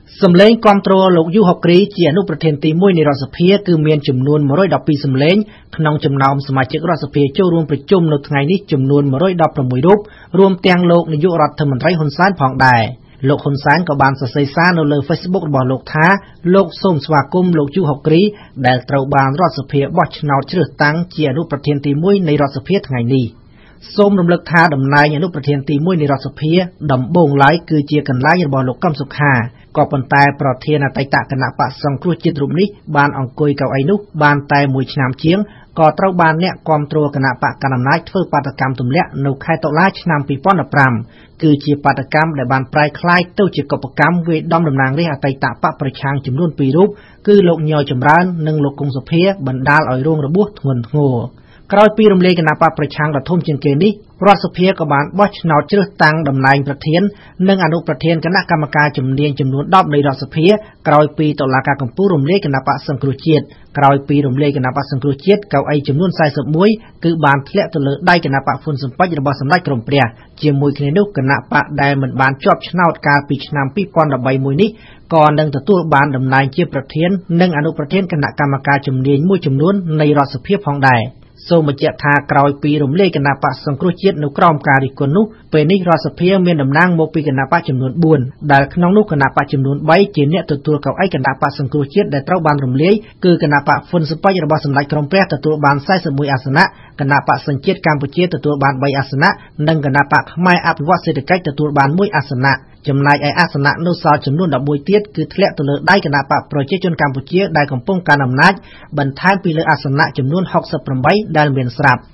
សម្លេងគាំទ្រលោកយូហុកគ្រីជាអនុប្រធានទី1នៃរដ្ឋសភាគឺមានចំនួន112សម្លេងក្នុងចំណោមសមាជិករដ្ឋសភាចូលរួមប្រជុំនៅថ្ងៃនេះចំនួន116រូបរួមទាំងលោកនាយករដ្ឋមន្ត្រីហ៊ុនសែនផងដែរលោកហ៊ុនសែនក៏បានសរសេរសារនៅលើ Facebook របស់លោកថាលោកសូមស្វាគមន៍លោកយូហុកគ្រីដែលត្រូវបានរដ្ឋសភាបោះឆ្នោតជ្រើសតាំងជាអនុប្រធានទី1នៃរដ្ឋសភាថ្ងៃនេះសូមរំលឹកថាតំណែងអនុប្រធានទី1នៃរដ្ឋសភាដំបូងឡើយគឺជាកន្លែងរបស់លោកកឹមសុខាក៏ប៉ុន្តែប្រធានអតីតគណៈបក្សសង្គ្រោះជាតិរូបនេះបានអង្គុយកៅអីនោះបានតែ1ឆ្នាំជាងក៏ត្រូវបានអ្នកគាំទ្រគណៈបកកណ្ដាលអំណាចធ្វើបាតកម្មទម្លាក់នៅខែតុលាឆ្នាំ2015គឺជាបាតកម្មដែលបានប្រែក្លាយទៅជាកុបកម្មវាយដំតំណាងរាស្ត្រអតីតបកប្រឆាំងចំនួន2រូបគឺលោកញយចម្រើននិងលោកគង់សុភាបណ្ដាលឲ្យរងរបួសធ្ងន់ធ្ងរក្រោយពីរំលាយគណៈបកប្រឆាំងដ៏ធំជាងគេនេះរដ្ឋសភាក៏បានបោះឆ្នោតជ្រើសតាំងតំណែងប្រធាននិងអនុប្រធានគណៈកម្មការជំនាញចំនួន10នៃរដ្ឋសភាក្រោយពីតុលាការកំពូលរំលាយគណៈបកសង្គ្រោះជាតិក្រោយពីរំលាយគណៈបកសង្គ្រោះជាតិកៅអីចំនួន41គឺបានធ្លាក់ទៅលើដៃគណៈបកហ៊ុនស៊ិនប៉ិចរបស់សម្ដេចក្រមព្រះជាមួយគ្នានោះគណៈបកដែលមិនបានជាប់ឆ្នោតកាលពីឆ្នាំ2013មួយនេះក៏នឹងទទួលបានតំណែងជាប្រធាននិងអនុប្រធានគណៈកម្មការជំនាញមួយចំនួននៃរដ្ឋសភាផងដែរសូមបញ្ជាក់ថាក្រោយពីរំលាយគណៈបកសង្គ្រោះជាតិនៅក្រោមការរិះគន់នោះពេលនេះរដ្ឋសភាមានតំណាងមកពីគណៈបកចំនួន4ដែលក្នុងនោះគណៈបកចំនួន3ជាអ្នកទទួលកៅអីគណៈបកសង្គ្រោះជាតិដែលត្រូវបានរំលាយគឺគណៈបកហ៊ុនស៊ិនប៉ិចរបស់សម្ដេចក្រមព្រះទទួលបាន41អាសនៈគណៈបកសញ្ជាតិកម្ពុជាទទួលបាន3អាសនៈនិងគណៈបកខ្មែរអភិវឌ្ឍសេដ្ឋកិច្ចទទួលបាន1អាសនៈចំណែកឯអាសនៈនៅសល់ចំនួន11ទៀតគឺធ្លាក់ទៅលើដៃគណៈបកប្រជាជនកម្ពុជាដែលកំពុងកាន់អំណាចបន្ថែមពីលើអាសនៈចំនួន68ដែលមានស្រាប់